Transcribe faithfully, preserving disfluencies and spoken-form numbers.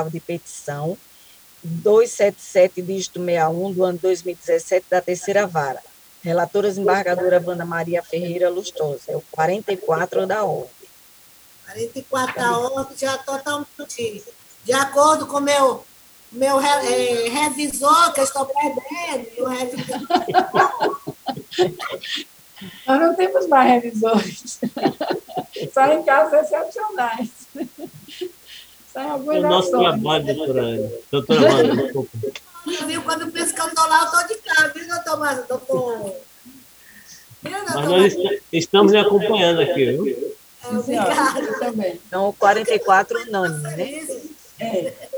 de petição duzentos e setenta e sete, dígito sessenta e um, do ano dois mil e dezessete, da terceira vara. Relatora desembargadora Wanda Maria Ferreira Lustosa. É o quarenta e quatro da ordem. quarenta e quatro da ordem, já totalmente. De acordo com o meu, meu é, revisor, que eu estou perdendo, meu revisor. Nós não temos mais revisores. Só em casos excepcionais. Só em algumas o nosso ações. trabalho, doutora Ana. Doutora Wanda, desculpa. Viu? Quando penso que eu estou lá, eu estou de casa, viu, doutor Márcio? Doutor... Mas nós estamos lhe acompanhando aqui, viu? É, obrigada. Também. Então, o quarenta e quatro unânime, né? É.